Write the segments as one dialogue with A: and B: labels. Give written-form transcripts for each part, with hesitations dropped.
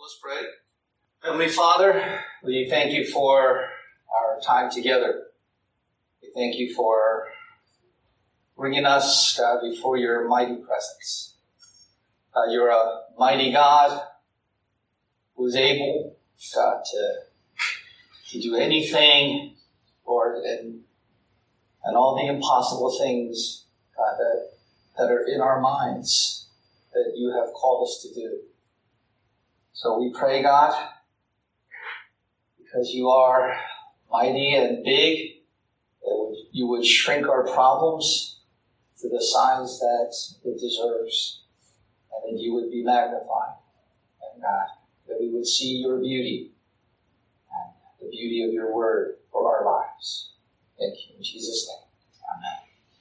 A: Let's pray. Heavenly Father, we thank you for our time together. We thank you for bringing us, God, before your mighty presence. You're a mighty God who's able, God, to do anything, Lord, and all the impossible things, God, that are in our minds that you have called us to do. So we pray, God, because you are mighty and big, that you would shrink our problems to the size that it deserves, and that you would be magnified, and God, that we would see your beauty and the beauty of your word for our lives. Thank you in Jesus' name. Amen.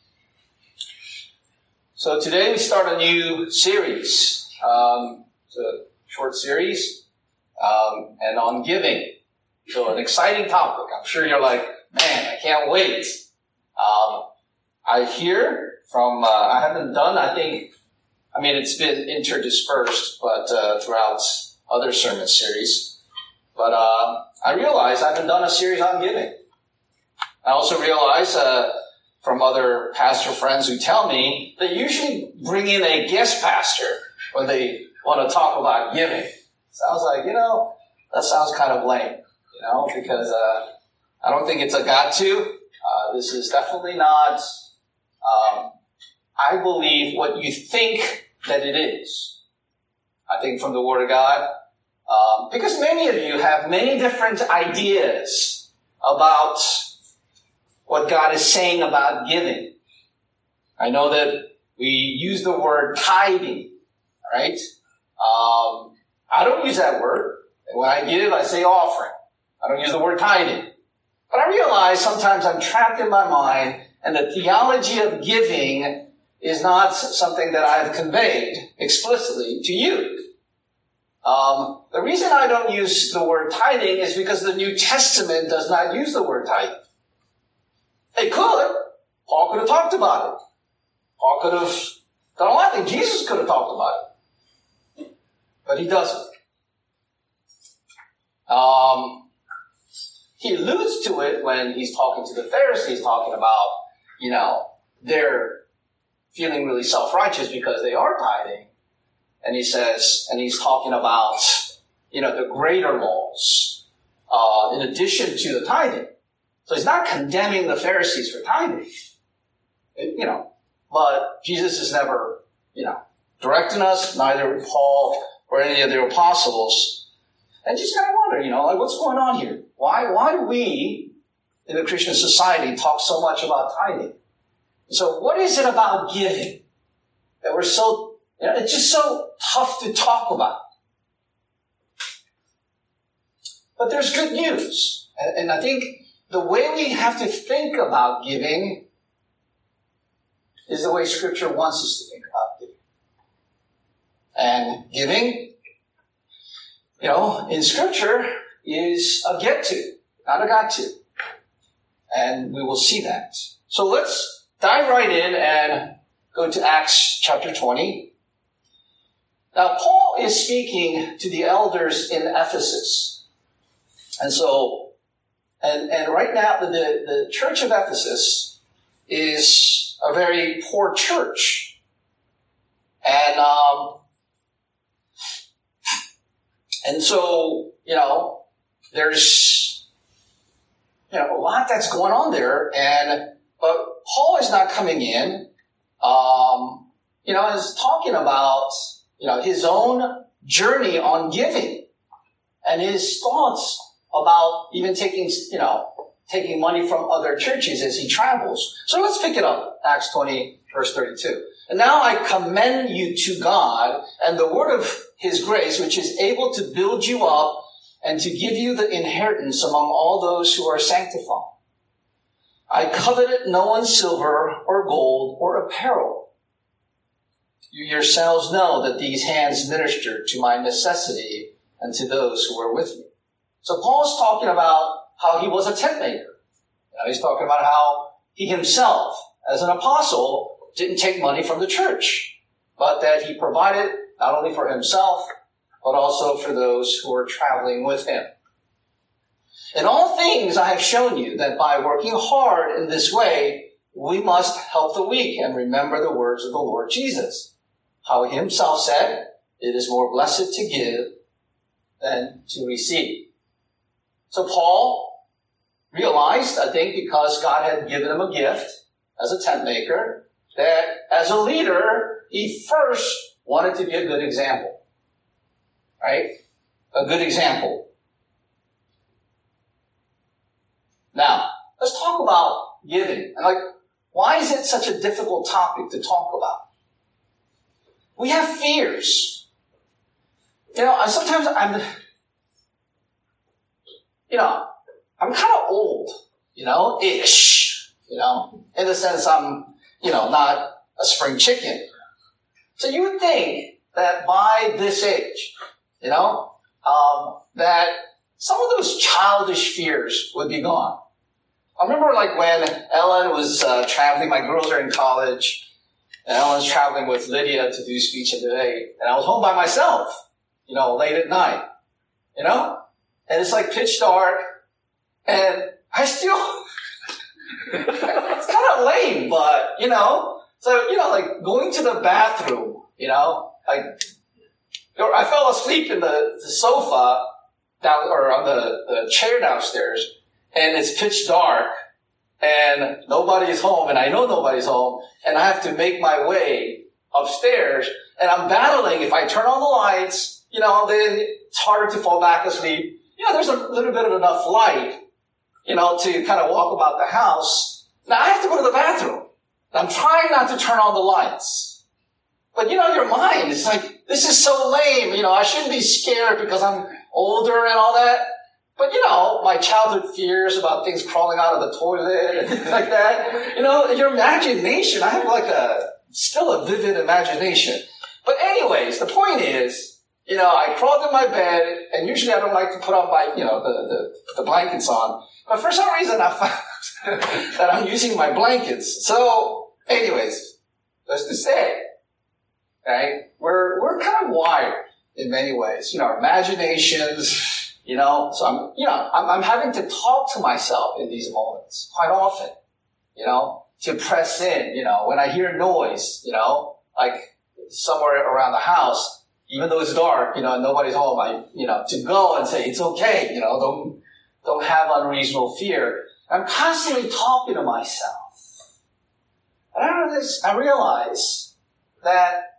A: So today we start a new series. It's a short series, and on giving. So an exciting topic. I'm sure you're like, man, I can't wait. I hear from, I haven't done, it's been interdispersed, but throughout other sermon series. But I realize I haven't done a series on giving. I also realize from other pastor friends who tell me they usually bring in a guest pastor when they want to talk about giving. So I was like, that sounds kind of lame, because I don't think it's a got to. This is definitely not, I believe, what you think that it is. I think from the Word of God. Because many of you have many different ideas about what God is saying about giving. I know that we use the word tithing, right? I don't use that word. When I give, I say offering. I don't use the word tithing. But I realize sometimes I'm trapped in my mind, and the theology of giving is not something that I've conveyed explicitly to you. The reason I don't use the word tithing is because the New Testament does not use the word tithing. It could. Paul could have talked about it. Paul could have done a lot of things. Jesus could have talked about it. But he doesn't. He alludes to it when he's talking to the Pharisees, talking about, they're feeling really self-righteous because they are tithing. And he says, and he's talking about, the greater laws, in addition to the tithing. So he's not condemning the Pharisees for tithing. But Jesus is never, directing us, neither Paul or any of the apostles. And just kind of wonder, what's going on here? Why do we, in the Christian society, talk so much about tithing? So what is it about giving that we're so, it's just so tough to talk about? But there's good news. And I think the way we have to think about giving is the way Scripture wants us to think about giving. And giving, in Scripture is a get to, not a got to. And we will see that. So let's dive right in and go to Acts chapter 20. Now, Paul is speaking to the elders in Ephesus. And so, and right now, the church of Ephesus is a very poor church. And so, there's, a lot that's going on there. But Paul is not coming in, is talking about, his own journey on giving and his thoughts about even taking money from other churches as he travels. So let's pick it up. Acts 20, verse 32. And now I commend you to God and the word of his grace, which is able to build you up and to give you the inheritance among all those who are sanctified. I coveted no one's silver or gold or apparel. You yourselves know that these hands ministered to my necessity and to those who were with me. So Paul's talking about how he was a tent maker. He's talking about how he himself, as an apostle, didn't take money from the church, but that he provided not only for himself, but also for those who are traveling with him. In all things, I have shown you that by working hard in this way, we must help the weak and remember the words of the Lord Jesus, how he himself said, it is more blessed to give than to receive. So Paul realized, I think because God had given him a gift as a tent maker, that as a leader, he first wanted to be a good example. Right? A good example. Now, let's talk about giving. And why is it such a difficult topic to talk about? We have fears. Sometimes I'm kind of old, ish, in the sense I'm, not a spring chicken. So you would think that by this age, that some of those childish fears would be gone. I remember when Ellen was traveling, my girls are in college, and Ellen's traveling with Lydia to do speech and debate, and I was home by myself, late at night, and it's pitch dark, and I still, it's kind of lame, but, so, going to the bathroom, I fell asleep in the sofa down, or on the chair downstairs, and it's pitch dark, and nobody's home, and I know nobody's home, and I have to make my way upstairs, and I'm battling. If I turn on the lights, then it's harder to fall back asleep. There's a little bit of enough light, to kind of walk about the house. Now I have to go to the bathroom. I'm trying not to turn on the lights. But your mind is this is so lame. I shouldn't be scared because I'm older and all that. But, my childhood fears about things crawling out of the toilet and things like that. Your imagination, I have still a vivid imagination. But anyways, the point is, I crawled in my bed, and usually I don't like to put on my, the blankets on. But for some reason I found that I'm using my blankets. So, anyways, let's just say, right? We're kind of wired in many ways. Our imaginations, so I'm having to talk to myself in these moments quite often, to press in, when I hear noise, somewhere around the house, even though it's dark, and nobody's home, to go and say, it's okay, don't have unreasonable fear. I'm constantly talking to myself. And I realize that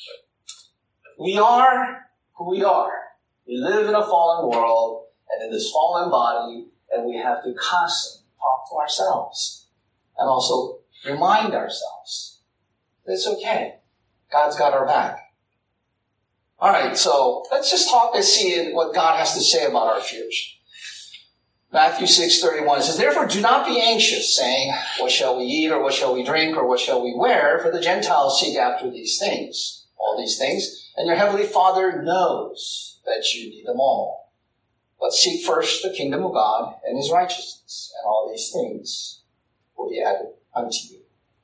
A: we are who we are. We live in a fallen world and in this fallen body, and we have to constantly talk to ourselves and also remind ourselves that it's okay. God's got our back. All right, so let's just talk and see what God has to say about our fears. Matthew 6:31 says, therefore do not be anxious, saying, what shall we eat, or what shall we drink, or what shall we wear? For the Gentiles seek after these things, all these things, and your heavenly Father knows that you need them all. But seek first the kingdom of God and his righteousness, and all these things will be added unto you.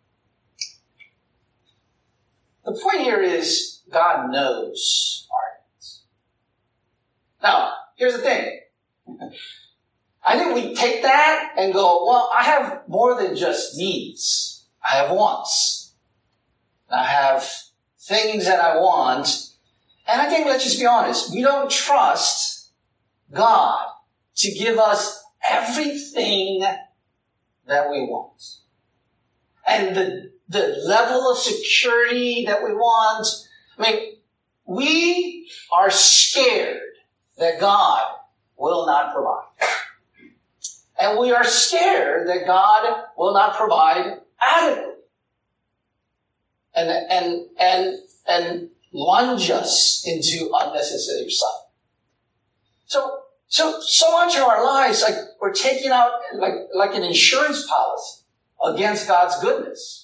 A: The point here is God knows our needs. Now, here's the thing. I think we take that and go, well, I have more than just needs. I have wants. I have things that I want. And I think, let's just be honest, we don't trust God to give us everything that we want. And the level of security that we want. We are scared that God will not provide. And we are scared that God will not provide adequately. And plunge us into unnecessary suffering. So much of our lives, we're taking out like an insurance policy against God's goodness.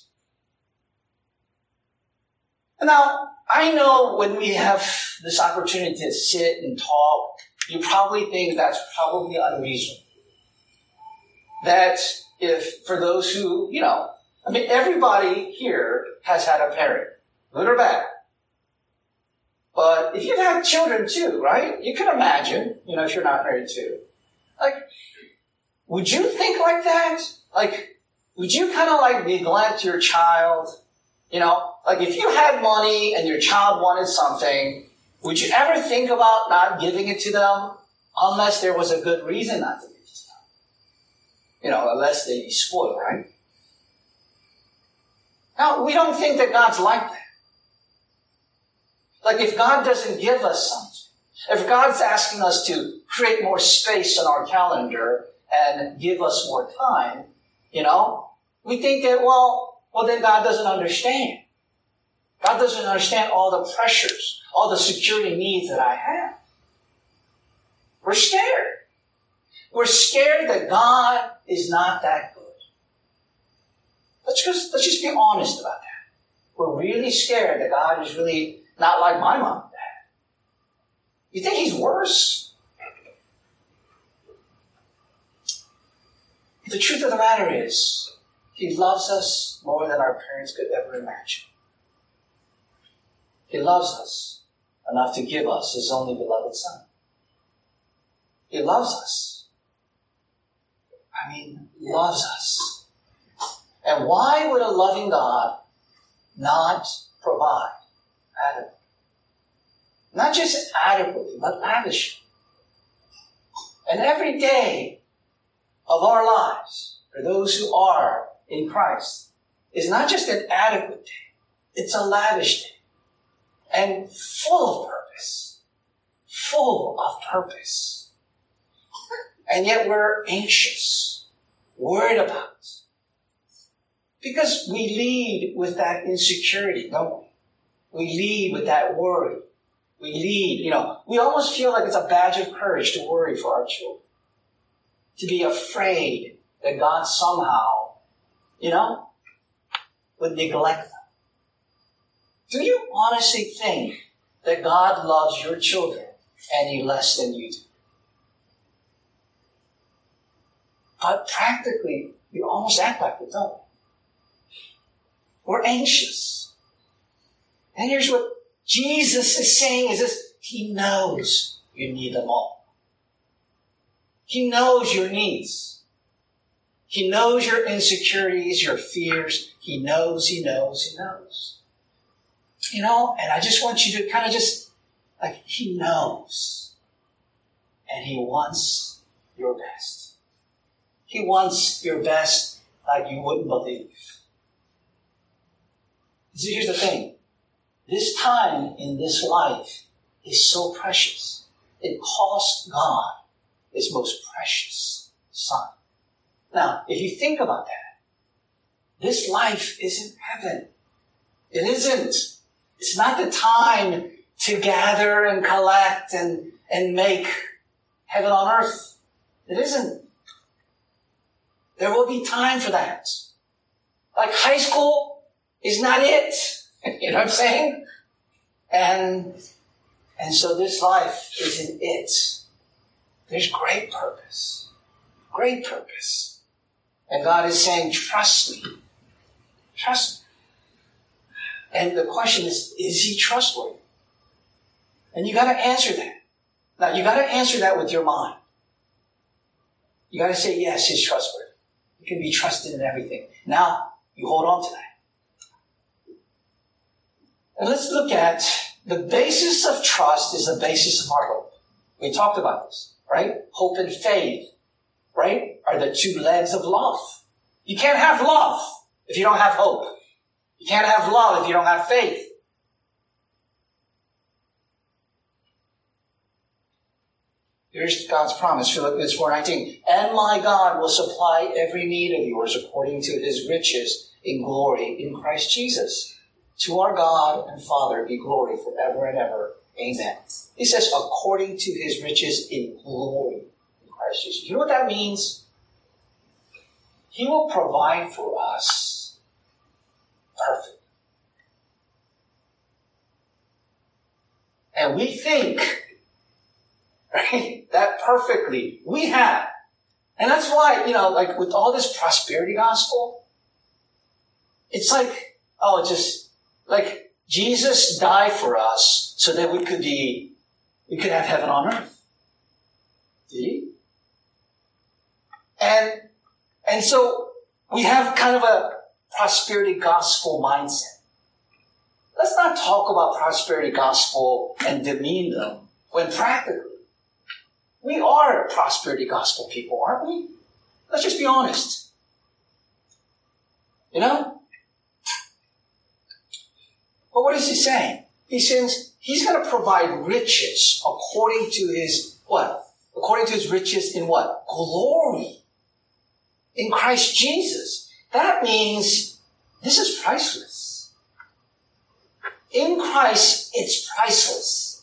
A: And now, I know when we have this opportunity to sit and talk, you probably think that's probably unreasonable. That if, for those who, everybody here has had a parent, good or bad. But if you've had children too, right? You can imagine, if you're not married too. Like, would you think like that? Like, would you kind of neglect your child? Like if you had money and your child wanted something, would you ever think about not giving it to them unless there was a good reason not to give it to them? Unless they be spoiled, right? Now, we don't think that God's like that. Like if God doesn't give us something, if God's asking us to create more space on our calendar and give us more time, we think that, well, then God doesn't understand. God doesn't understand all the pressures, all the security needs that I have. We're scared. We're scared that God is not that good. Let's just be honest about that. We're really scared that God is really not like my mom and dad. You think He's worse? The truth of the matter is, He loves us more than our parents could ever imagine. He loves us enough to give us His only beloved Son. He loves us. Loves us. And why would a loving God not provide adequately? Not just adequately, but lavishly. And every day of our lives, for those who are in Christ, is not just an adequate day, it's a lavish day. And full of purpose. Full of purpose. And yet we're anxious, worried about it. Because we lead with that insecurity, don't we? We lead with that worry. We lead, we almost feel like it's a badge of courage to worry for our children. To be afraid that God somehow, would neglect them. Do you honestly think that God loves your children any less than you do? But practically, we almost act like we don't. We're anxious. And here's what Jesus is saying is this: He knows you need them all. He knows your needs. He knows your insecurities, your fears. He knows. And I just want you to kind of He knows. And He wants your best. He wants your best like you wouldn't believe. See, here's the thing. This time in this life is so precious. It cost God His most precious Son. Now, if you think about that, this life isn't heaven. It isn't. It's not the time to gather and collect and make heaven on earth. It isn't. There will be time for that. Like high school is not it. You know what I'm saying? And so this life isn't it. There's great purpose. Great purpose. And God is saying, trust me. Trust me. And the question is He trustworthy? And you got to answer that. Now, you got to answer that with your mind. You got to say, yes, He's trustworthy. He can be trusted in everything. Now, you hold on to that. And let's look at the basis of trust is the basis of our hope. We talked about this, right? Hope and faith, right, are the two legs of love. You can't have love if you don't have hope. You can't have love if you don't have faith. Here's God's promise, Philippians 4:19. And my God will supply every need of yours according to His riches in glory in Christ Jesus. To our God and Father be glory forever and ever. Amen. He says, according to His riches in glory in Christ Jesus. You know what that means? He will provide for us perfect. And we think, right, that perfectly we have. And that's why, with all this prosperity gospel, it's Jesus died for us so that we could have heaven on earth. Did he? And so we have kind of a prosperity gospel mindset. Let's not talk about prosperity gospel and demean them when practically we are prosperity gospel people, aren't we? Let's just be honest. You know? But what is he saying? He says he's going to provide riches according to his what? According to his riches in what? Glory. In Christ Jesus. That means this is priceless. In Christ, it's priceless.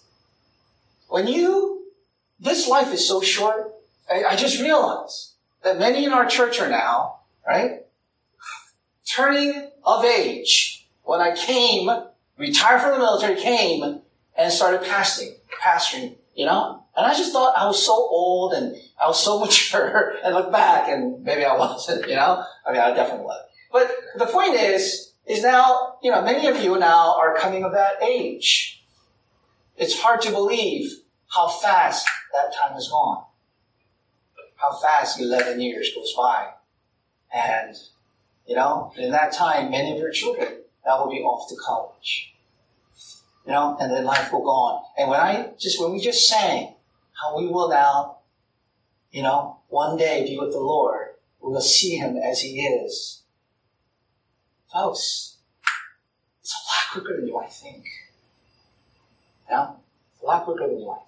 A: This life is so short, I just realized that many in our church are now, right, turning of age. When I retired from the military, came and started pastoring, you know? And I just thought I was so old and I was so mature and look back and maybe I wasn't, you know? I mean, I definitely was. But the point is now, you know, many of you now are coming of that age. It's hard to believe how fast that time has gone. How fast 11 years goes by. And, you know, in that time, many of your children now will be off to college. You know, and then life will go on. And when we just sang how we will now, you know, one day be with the Lord, we will see him as he is. Folks, it's a lot quicker than you might think. Yeah? A lot quicker than you might think.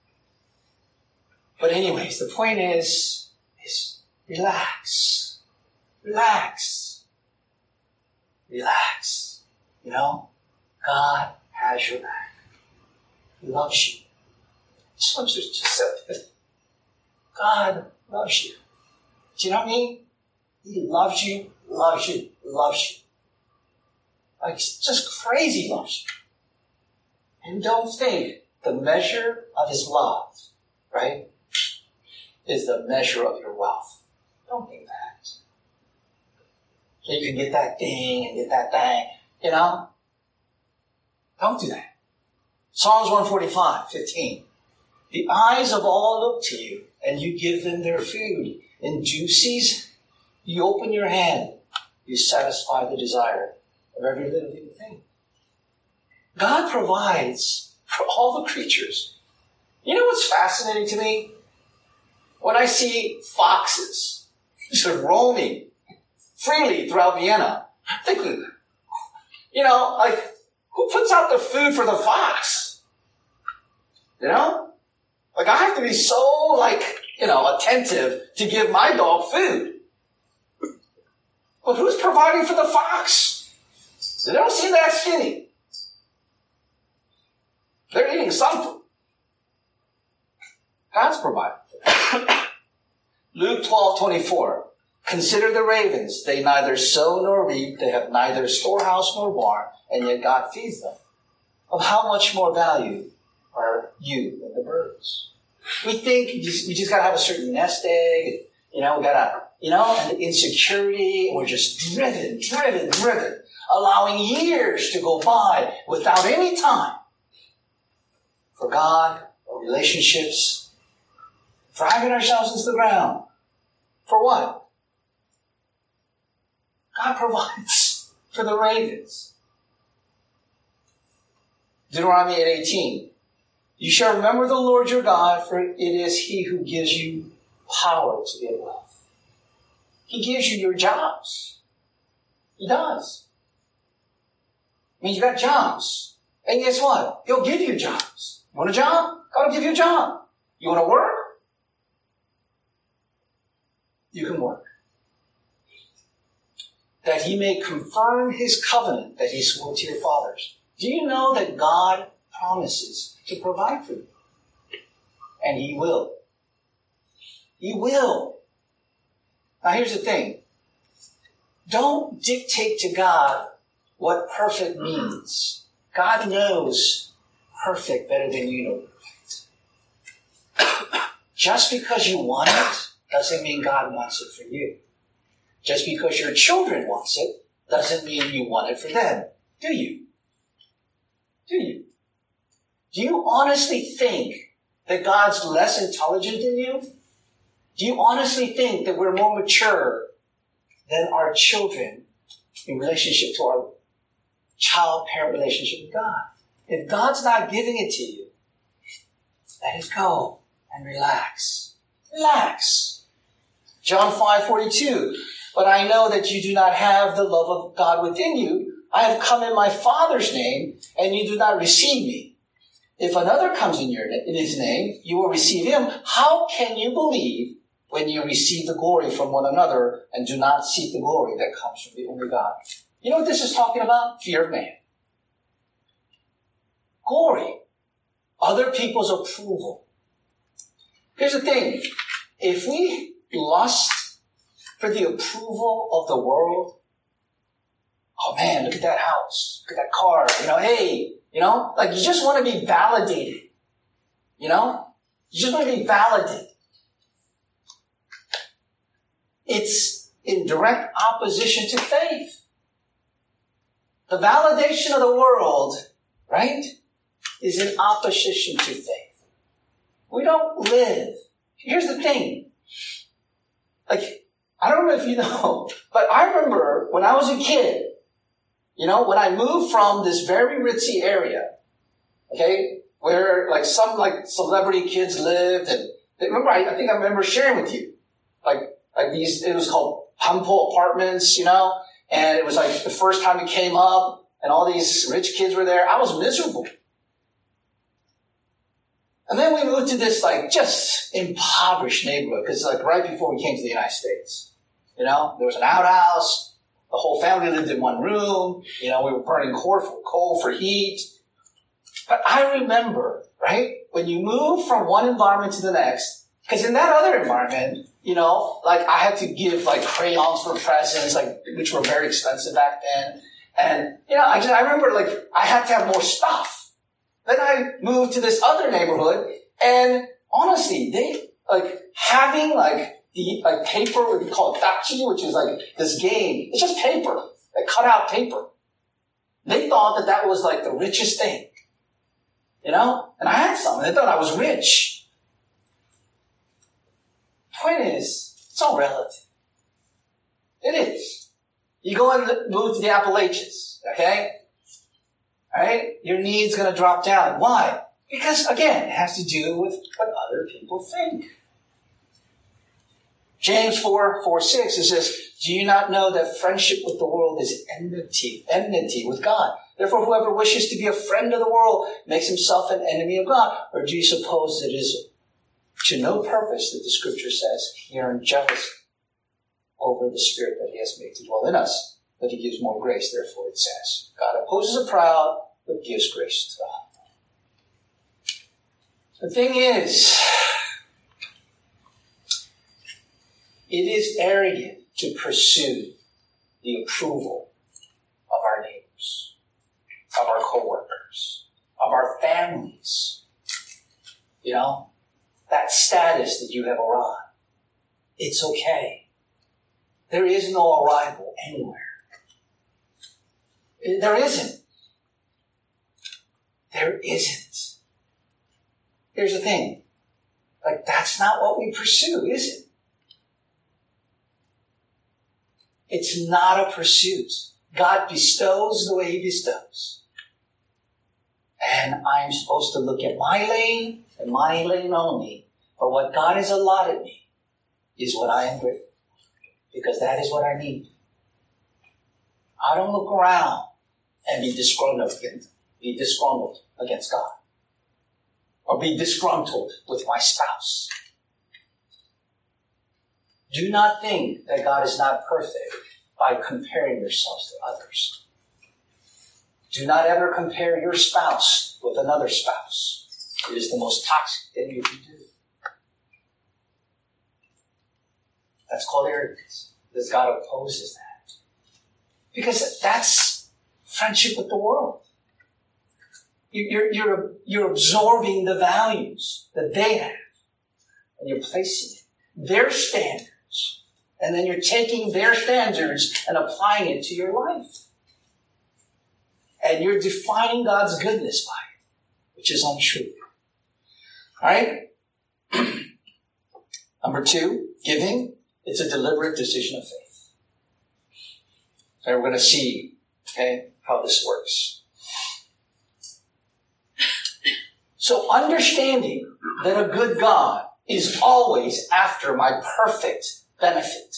A: But anyways, the point is relax. Relax. Relax. You know, God has your back. He loves you. I just want you to just say that. God loves you. Do you know what I mean? He loves you, loves you, loves you. Like, just crazy loves you. And don't think the measure of his love, right, is the measure of your wealth. Don't think that. So you can get that thing and get that thing, you know? Don't do that. Psalms 145:15. The eyes of all look to you, and you give them their food. In due season, you open your hand. You satisfy the desire of every living thing. God provides for all the creatures. You know what's fascinating to me? When I see foxes just roaming freely throughout Vienna, I'm thinking, you know, like, who puts out the food for the fox? You know? Like, I have to be so, like, you know, attentive to give my dog food. But who's providing for the fox? They don't seem that skinny. They're eating something. God's providing for them. Luke 12:24. Consider the ravens. They neither sow nor reap. They have neither storehouse nor barn, and yet God feeds them. Of how much more value are you than the birds? We think we just got to have a certain nest egg. You know, we got to, you know, and the insecurity. We're just driven, allowing years to go by without any time for God or relationships, driving ourselves into the ground. For what? God provides for the ravens. Deuteronomy 8:18. You shall remember the Lord your God, for it is he who gives you power to get wealth. He gives you your jobs. He does. I mean, you got jobs. And guess what? He'll give you jobs. You want a job? God will give you a job. You want to work? You can work. That he may confirm his covenant that he swore to your fathers. Do you know that God promises to provide for you? And he will. He will. Now here's the thing. Don't dictate to God what perfect means. God knows perfect better than you know perfect. Just because you want it doesn't mean God wants it for you. Just because your children wants it doesn't mean you want it for them, do you? Do you honestly think that God's less intelligent than you? Do you honestly think that we're more mature than our children in relationship to our child-parent relationship with God? If God's not giving it to you, let it go and relax. Relax. John 5:42. But I know that you do not have the love of God within you. I have come in my Father's name, and you do not receive me. If another comes in his name, you will receive him. How can you believe when you receive the glory from one another and do not seek the glory that comes from the only God? You know what this is talking about? Fear of man. Glory. Other people's approval. Here's the thing. If we lust for the approval of the world, oh man, look at that house. Look at that car. Hey, like you just want to be validated. You just want to be validated. It's in direct opposition to faith. The validation of the world, right, is in opposition to faith. We don't live. Here's the thing. Like, I don't know if you know, but I remember when I was a kid, when I moved from this very ritzy area, okay, where some celebrity kids lived, and remember, I think I remember sharing with you, like these, it was called Pampo Apartments, and it was like the first time it came up, and all these rich kids were there. I was miserable. And then we moved to this just impoverished neighborhood, because right before we came to the United States, there was an outhouse. The whole family lived in one room. We were burning coal for heat. But I remember, right, when you move from one environment to the next, because in that other environment, I had to give crayons for presents, which were very expensive back then. And, I remember I had to have more stuff. Then I moved to this other neighborhood, and honestly, they having the paper, what we call dachi, which is this game. It's just paper, cut out paper. They thought that was the richest thing, and I had some, and they thought I was rich. Point is, it's all relative. It is. You go and move to the Appalachians, okay? All right? Your need's going to drop down. Why? Because, again, it has to do with what other people think. James 4:6, it says, do you not know that friendship with the world is enmity with God? Therefore, whoever wishes to be a friend of the world makes himself an enemy of God. Or do you suppose it is to no purpose that the Scripture says, we are jealous over the Spirit that he has made to dwell in us, but he gives more grace. Therefore, it says, God opposes the proud, but gives grace to the humble. The thing is, it is arrogant to pursue the approval of our neighbors, of our coworkers, of our families. That status that you have arrived. It's okay. There is no arrival anywhere. There isn't. There isn't. Here's the thing. That's not what we pursue, is it? It's not a pursuit. God bestows the way he bestows. And I'm supposed to look at my lane and my lane only. For what God has allotted me is what I am grateful for. Because that is what I need. I don't look around and be disgruntled against God. Or be disgruntled with my spouse. Do not think that God is not perfect by comparing yourselves to others. Do not ever compare your spouse with another spouse. It is the most toxic thing you can do. That's called arrogance. Because God opposes that. Because that's friendship with the world. You're absorbing the values that they have. And you're placing it. Their standards. And then you're taking their standards and applying it to your life. And you're defining God's goodness by it. which is untrue. All right? Number 2, giving. It's a deliberate decision of faith. And we're going to see, okay, how this works. So understanding that a good God is always after my perfect benefit.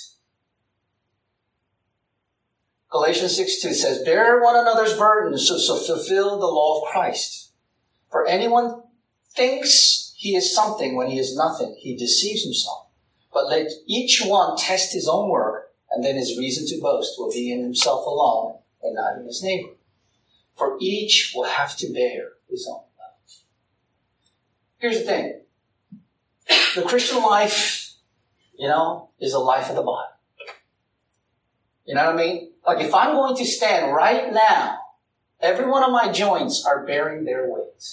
A: Galatians 6:2 says, bear one another's burdens, so fulfill the law of Christ. For anyone thinks he is something when he is nothing, he deceives himself. But let each one test his own work, and then his reason to boast will be in himself alone and not in his neighbor. For each will have to bear his own load. Here's the thing. The Christian life, is a life of the body. You know what I mean? Like if I'm going to stand right now, every one of my joints are bearing their weight.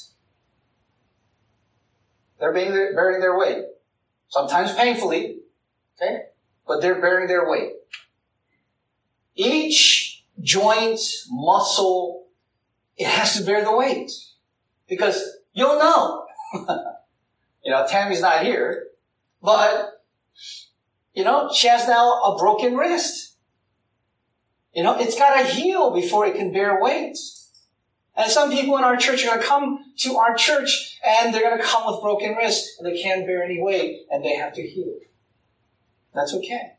A: They're bearing their weight. Sometimes painfully, okay? But they're bearing their weight. Each joint, muscle, it has to bear the weight. Because you'll know. Tammy's not here. But, she has now a broken wrist. It's got to heal before it can bear weight. And some people in our church are going to come to our church and they're going to come with broken wrists and they can't bear any weight and they have to heal. That's okay.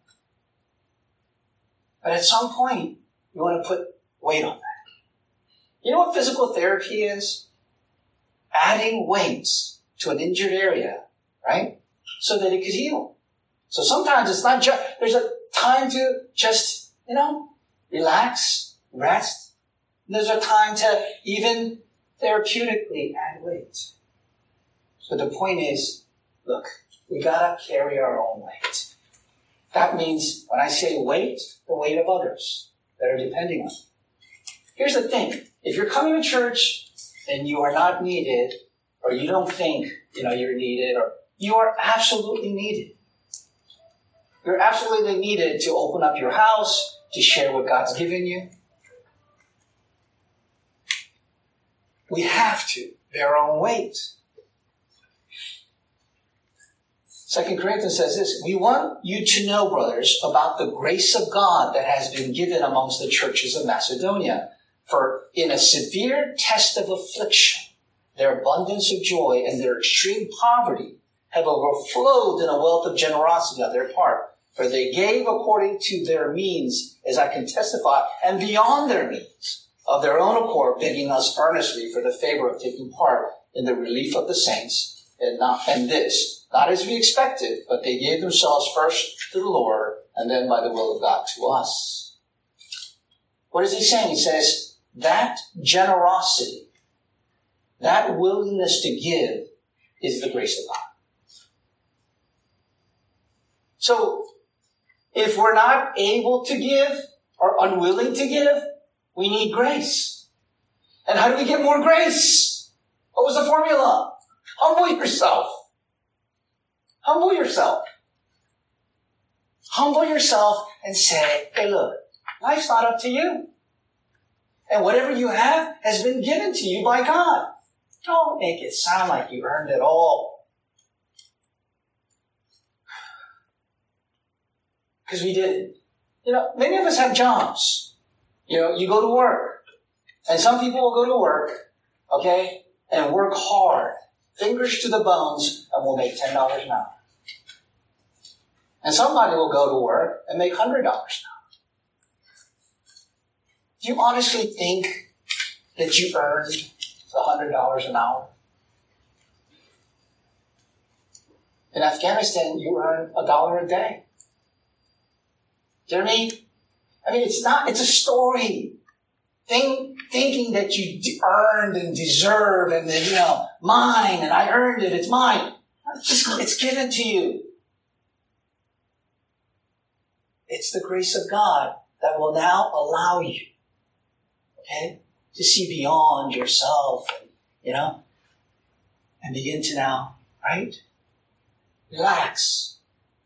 A: But at some point, you want to put weight on that. You know what physical therapy is? Adding weights to an injured area, right? So that it could heal. So sometimes it's not just, there's a time to just, relax, rest. And there's a time to even therapeutically add weight. But the point is, look, we gotta carry our own weight. That means when I say weight, the weight of others that are depending on you. Here's the thing. If you're coming to church and you are not needed, or you don't think, you're needed, or you are absolutely needed. You're absolutely needed to open up your house, to share what God's given you. We have to bear our own weight. 2 Corinthians says this, we want you to know, brothers, about the grace of God that has been given amongst the churches of Macedonia. For in a severe test of affliction, their abundance of joy and their extreme poverty have overflowed in a wealth of generosity on their part. For they gave according to their means, as I can testify, and beyond their means, of their own accord, begging us earnestly for the favor of taking part in the relief of the saints, and this, not as we expected, but they gave themselves first to the Lord, and then by the will of God to us. What is he saying? He says, that generosity, that willingness to give is the grace of God. So, if we're not able to give or unwilling to give, we need grace. And how do we get more grace? What was the formula? Humble yourself. Humble yourself. Humble yourself and say, hey, look, life's not up to you. And whatever you have has been given to you by God. Don't make it sound like you earned it all. Because we didn't. Many of us have jobs. You go to work. And some people will go to work, okay, and work hard, fingers to the bones, and will make $10 an hour. And somebody will go to work and make $100 an hour. Do you honestly think that you earned the $100 an hour? In Afghanistan, you earn $1 a day. Do you know what I mean? It's a story. Thinking that you earned and deserve and then, mine and I earned it, it's mine. It's given to you. It's the grace of God that will now allow you, okay, to see beyond yourself, and begin to now, right? Relax.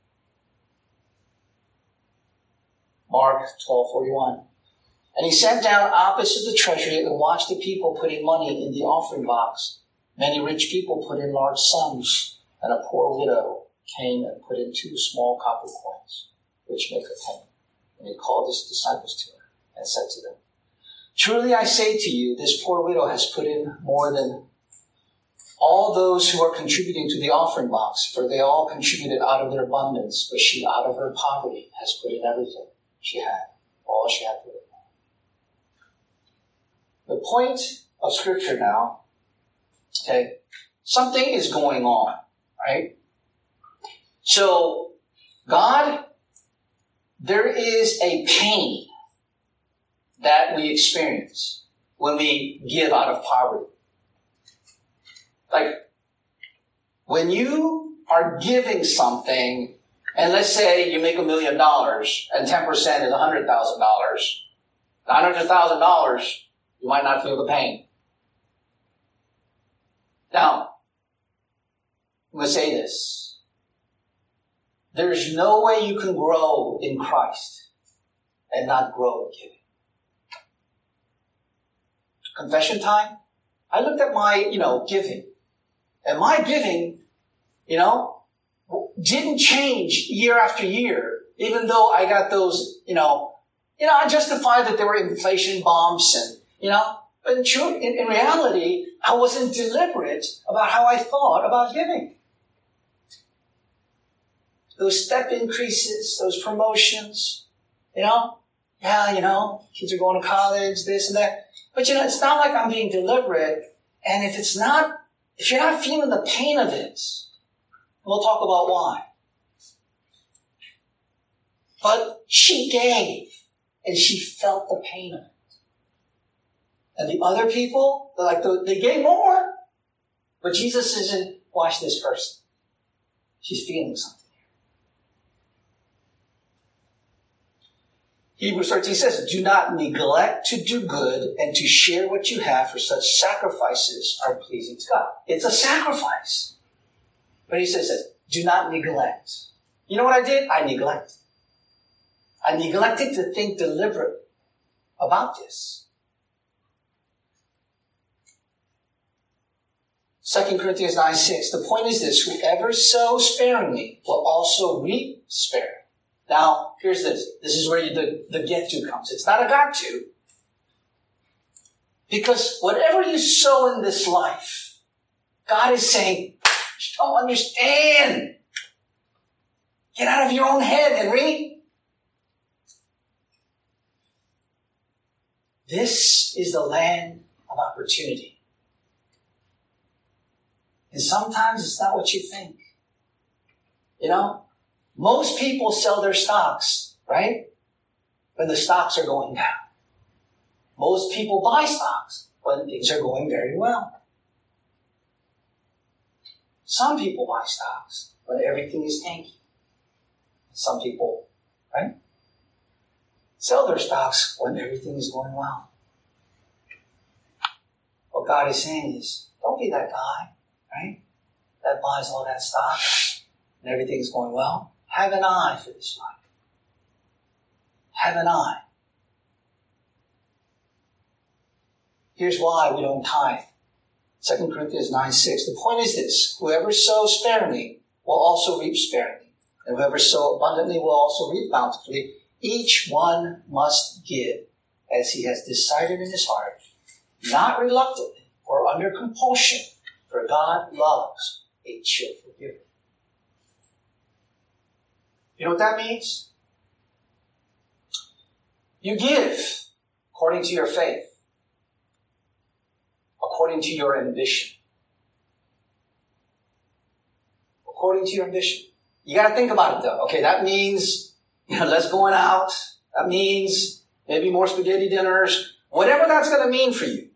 A: Mark 12:41. And he sat down opposite the treasury and watched the people putting money in the offering box. Many rich people put in large sums, and a poor widow came and put in 2 small copper coins, which make a penny. And he called his disciples to her and said to them, Truly I say to you, this poor widow has put in more than all those who are contributing to the offering box, for they all contributed out of their abundance, but she out of her poverty has put in everything she had, all she had put in. The point of Scripture now, okay, something is going on, right? So, God, there is a pain that we experience when we give out of poverty. Like, when you are giving something, and let's say you make $1 million, and 10% is $100,000, $900,000, you might not feel the pain. Now, I'm going to say this. There's no way you can grow in Christ and not grow in giving. Confession time. I looked at my, giving. And my giving, didn't change year after year, even though I got those, I justified that there were inflation bumps and, but in reality, I wasn't deliberate about how I thought about giving. Those step increases, those promotions, kids are going to college, this and that. But, it's not like I'm being deliberate. And if you're not feeling the pain of it, we'll talk about why. But she gave, and she felt the pain of it. And the other people, they gave more. But Jesus isn't, watch this person. She's feeling something. Hebrews 13 says, do not neglect to do good and to share what you have, for such sacrifices are pleasing to God. It's a sacrifice. But he says, do not neglect. You know what I did? I neglected. I neglected to think deliberately about this. 2 Corinthians 9:6. The point is this: whoever sows sparingly will also reap sparingly. Now, here's this. This is where the get to comes. It's not a got to. Because whatever you sow in this life, God is saying, you don't understand. Get out of your own head and read. This is the land of opportunity. And sometimes it's not what you think. Most people sell their stocks, right? When the stocks are going down. Most people buy stocks when things are going very well. Some people buy stocks when everything is tanky. Some people, right, sell their stocks when everything is going well. What God is saying is, don't be that guy, right, that buys all that stock and everything's going well. Have an eye for this life. Have an eye. Here's why we don't tithe. 2 Corinthians 9:6. The point is this: whoever sows sparingly will also reap sparingly, and whoever sows abundantly will also reap bountifully. Each one must give as he has decided in his heart, not reluctantly or under compulsion, for God loves a cheerful giver. You know what that means? You give according to your faith, according to your ambition. According to your ambition. You got to think about it though. Okay, that means, less going out. That means maybe more spaghetti dinners. Whatever that's going to mean for you.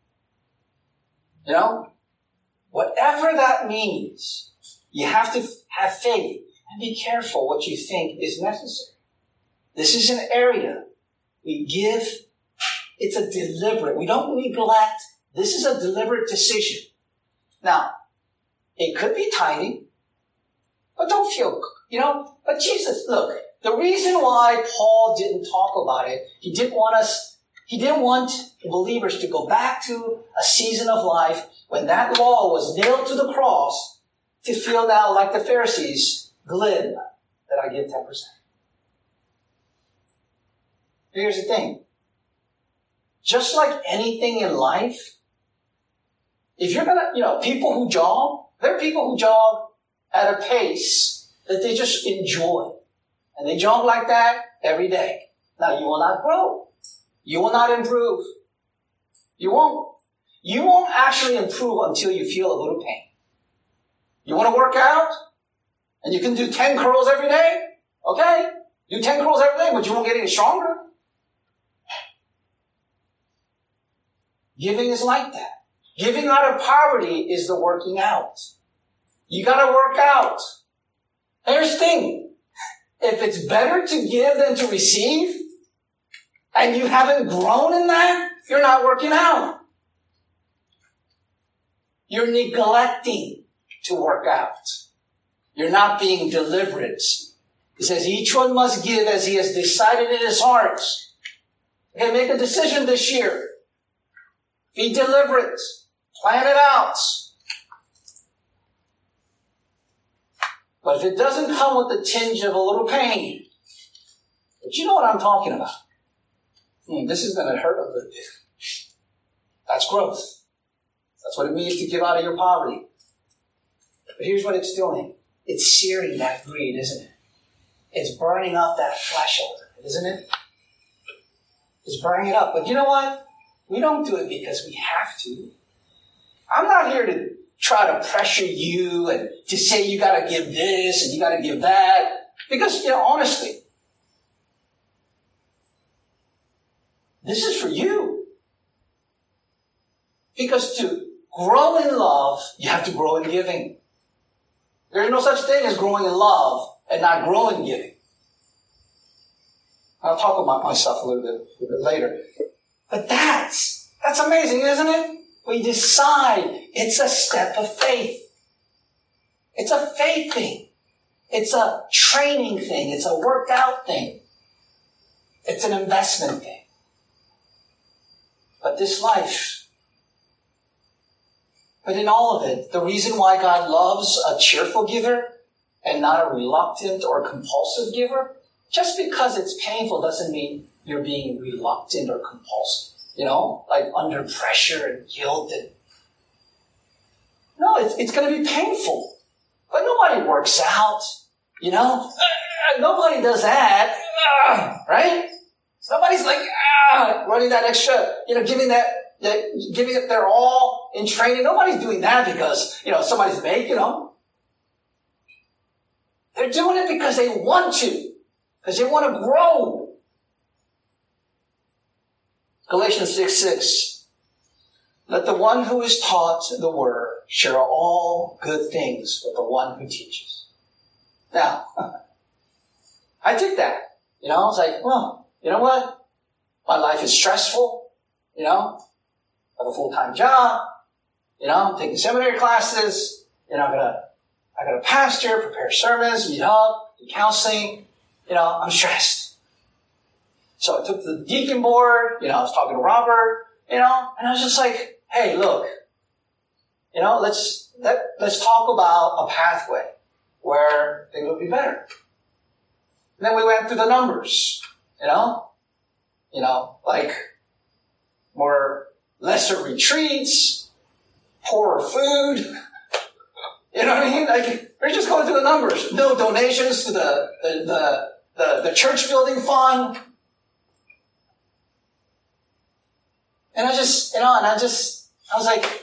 A: Whatever that means, you have to have faith. And be careful what you think is necessary. This is an area we give. It's a deliberate. We don't neglect. This is a deliberate decision. Now, it could be tithing, but don't feel, but Jesus, look, the reason why Paul didn't talk about it, he didn't want us He didn't want believers to go back to a season of life when that law was nailed to the cross to feel now like the Pharisees, glib that I give 10%. Here's the thing. Just like anything in life, if you're people who jog, there are people who jog at a pace that they just enjoy. And they jog like that every day. Now, you will not grow. You will not improve. You won't. You won't actually improve until you feel a little pain. You want to work out? And you can do 10 curls every day? Okay. Do 10 curls every day, but you won't get any stronger. Giving is like that. Giving out of poverty is the working out. You gotta work out. Here's the thing. If it's better to give than to receive, and you haven't grown in that, you're not working out. You're neglecting to work out. You're not being deliberate. It says each one must give as he has decided in his heart. Okay, make a decision this year. Be deliberate. Plan it out. But if it doesn't come with the tinge of a little pain, but you know what I'm talking about. This is going to hurt a little bit. That's growth. That's what it means to give out of your poverty. But here's what it's doing. It's searing that greed, isn't it? It's burning up that flesh a little bit, isn't it? It's burning it up. But you know what? We don't do it because we have to. I'm not here to try to pressure you and to say you got to give this and you got to give that. Because, honestly, this is for you. Because to grow in love, you have to grow in giving. There's no such thing as growing in love and not growing in giving. I'll talk about myself a little bit later. But that's amazing, isn't it? We decide it's a step of faith. It's a faith thing. It's a training thing. It's a workout thing. It's an investment thing. But this life, but in all of it, the reason why God loves a cheerful giver and not a reluctant or compulsive giver, just because it's painful doesn't mean you're being reluctant or compulsive. Like under pressure and guilt. No, it's going to be painful. But nobody works out, Nobody does that, right? Nobody's like, running that extra, giving it their all in training. Nobody's doing that because, somebody's making them. They're doing it because they want to, because they want to grow. Galatians 6:6. Let the one who is taught the word share all good things with the one who teaches. Now, I did that. It's like, well, you know what? My life is stressful. I have a full-time job. I'm taking seminary classes. I gotta pastor, prepare sermons, meet up, do counseling. I'm stressed. So I took the deacon board, I was talking to Robert, and I was just like, hey, look, let's talk about a pathway where things will be better. And then we went through the numbers, like lesser retreats, poorer food. You know what I mean? Like, we're just going through the numbers. No donations to the church building fund. And I was like,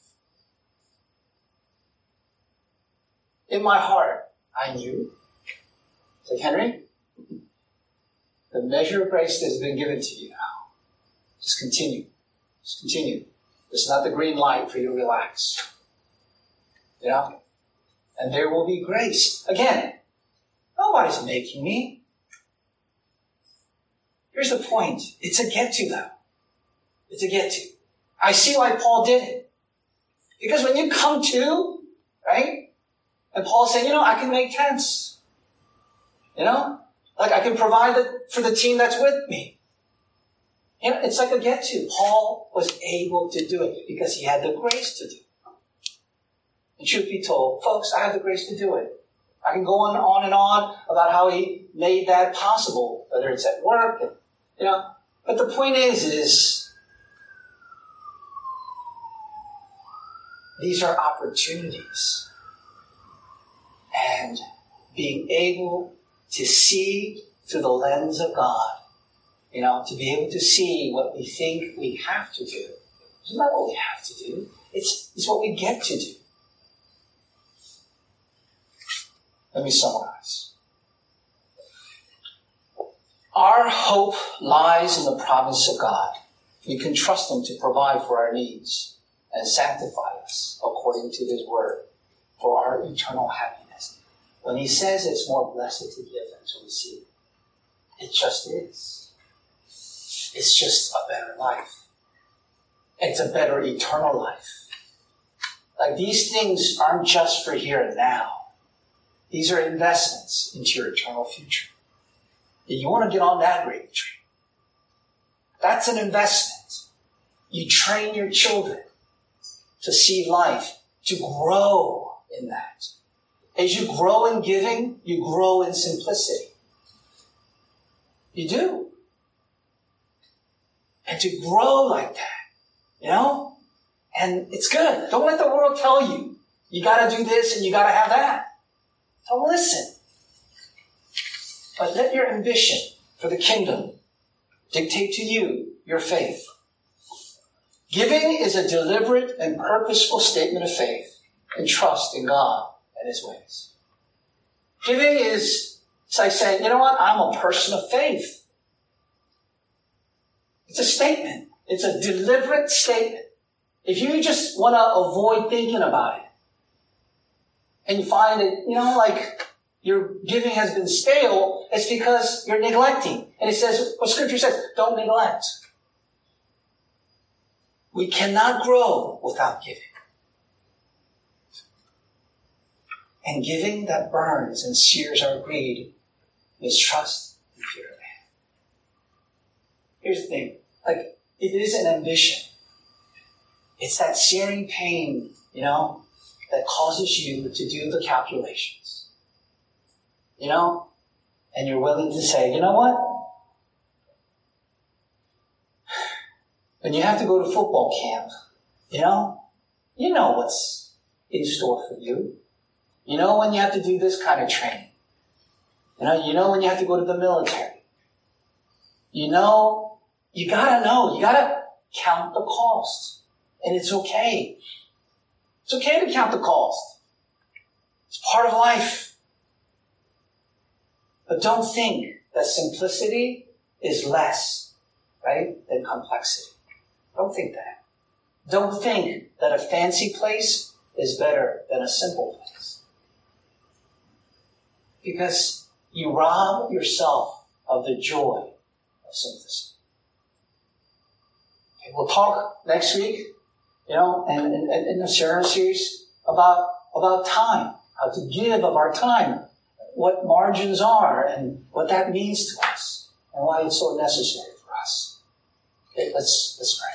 A: in my heart, I knew. It's like, Henry, the measure of grace that has been given to you now, just continue. Just continue. This is not the green light for you to relax. And there will be grace. Again, nobody's making me. Here's the point. It's a get to, though. It's a get to. I see why Paul did it. Because when you come to, right? And Paul's saying, I can make tents. Like I can provide for the team that's with me. It's like a get to. Paul was able to do it because he had the grace to do it. And truth be told, folks, I have the grace to do it. I can go on and on about how he made that possible, whether it's at work, But the point is these are opportunities. And being able to see through the lens of God, to be able to see what we think we have to do. It's not what we have to do. It's what we get to do. Let me summarize. Our hope lies in the promise of God. We can trust Him to provide for our needs and sanctify us according to His word for our eternal happiness. When He says it's more blessed to give than to receive, it just is. It's just a better life. It's a better eternal life. Like, these things aren't just for here and now. These are investments into your eternal future. And you want to get on that gravy train. That's an investment. You train your children to see life, to grow in that. As you grow in giving, you grow in simplicity. You do. And to grow like that, And it's good. Don't let the world tell you, you got to do this and you got to have that. Don't listen. But let your ambition for the kingdom dictate to you your faith. Giving is a deliberate and purposeful statement of faith and trust in God and His ways. Giving is like saying, you know what? I'm a person of faith. It's a statement. It's a deliberate statement. If you just want to avoid thinking about it, and you find that, your giving has been stale, it's because you're neglecting. And it says, what Scripture says, don't neglect. We cannot grow without giving. And giving that burns and sears our greed is trust and fear of man. Here's the thing. It is an ambition. It's that searing pain, that causes you to do the calculations. And you're willing to say, you know what? When you have to go to football camp, you know what's in store for you. You know when you have to do this kind of training. You know when you have to go to the military. You gotta know. You gotta count the cost. And it's okay. It's okay to count the cost. It's part of life. But don't think that simplicity is less, right, than complexity. Don't think that. Don't think that a fancy place is better than a simple place. Because you rob yourself of the joy of simplicity. Okay, we'll talk next week, and in the sermon series about time, how to give of our time, what margins are and what that means to us and why it's so necessary for us. Okay, let's pray.